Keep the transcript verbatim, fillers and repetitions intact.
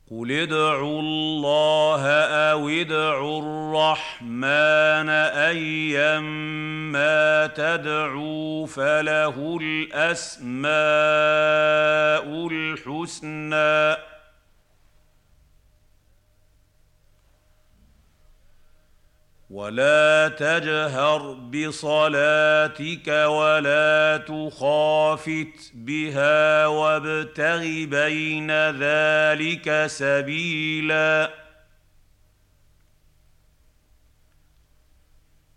قُلِ ادْعُوا اللَّهَ أَوِ ادْعُوا الرَّحْمَٰنَ أَيًّا مَّا تَدْعُوا فَلَهُ الْأَسْمَاءُ الْحُسْنَىٰ ۚ وَلَا تَجْهَرْ بِصَلَاتِكَ وَلَا تُخَافِتْ بِهَا وَابْتَغِ بَيْنَ ذَٰلِكَ سَبِيلًا